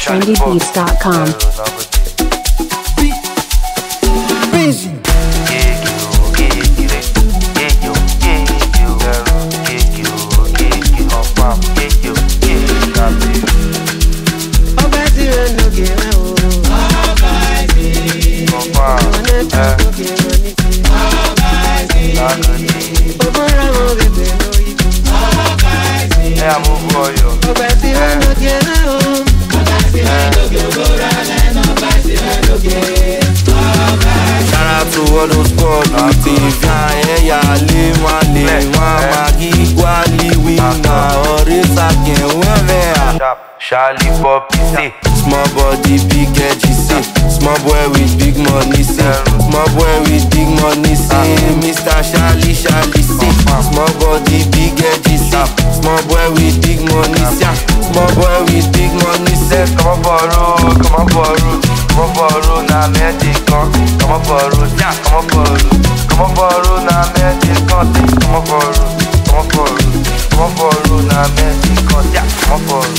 trendybeats.com. Charlie Poppy say small body, big edgy say small boy with big money say small boy with big money say Mr. Charlie say small body, big edgy say small boy with big money say small boy with big money say come on borrow, na magic come on borrow, na magic come on borrow, na magic come on borrow.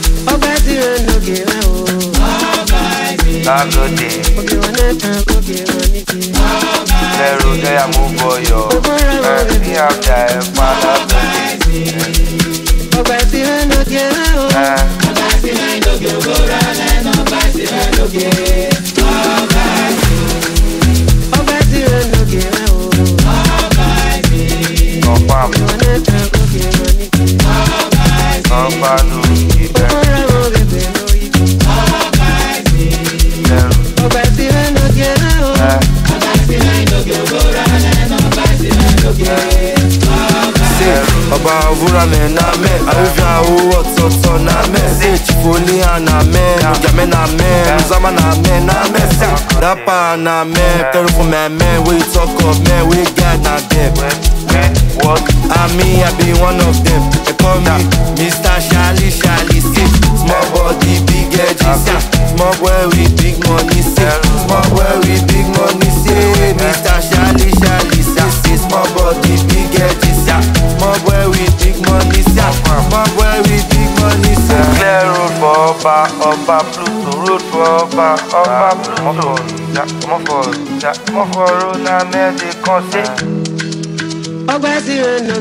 Vura me na me, arivia o ototo na me. Say chifoli na me, ojame na me, uzama na me. Say rapa na me, tell from my man, we talk of me, we got na them. What? I be one of them. They call me Mr. Charlie. Say small body, big edgy. Say small boy with big money. Say small boy with big money. Say Mr. Charlie. Say small body, big edgy. Say small boy with big money. Say small boy with big money. Say clear road for Oba Pluto, road for Oba Pluto. Come on for road na magic come say.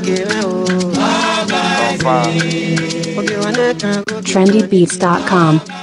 trendybeats.com.